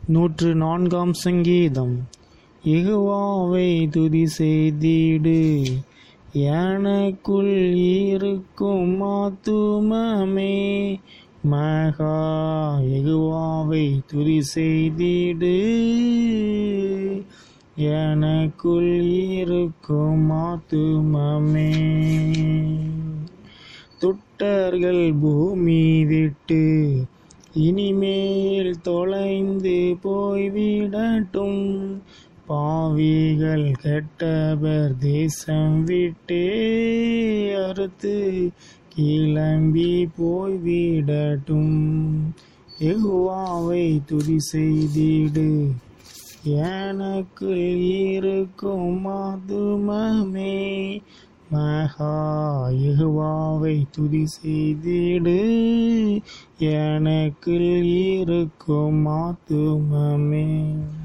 104 சங்கீதம். யெகோவாவை துதி செய்திடு, எனக்குள் இருக்கும் ஆத்துமமே. மகா யெகோவாவை துதி செய்திடு, எனக்குள் இருக்கும் ஆத்துமமே. துட்டர்கள் பூமி விட்டு இனிமேல் தொலைந்து போய்விடட்டும். பாவிகள் கெட்டவர் தேசம் விட்டே அறுத்து கிளம்பி போய்விடட்டும். யெகோவாவை துதி செய்திடு, எனக்குள் இருக்கும் ஆத்துமமே. மகா யெகோவாவை துதி செய்திடு, எனக்குள் இருக்கும் ஆத்துமமே.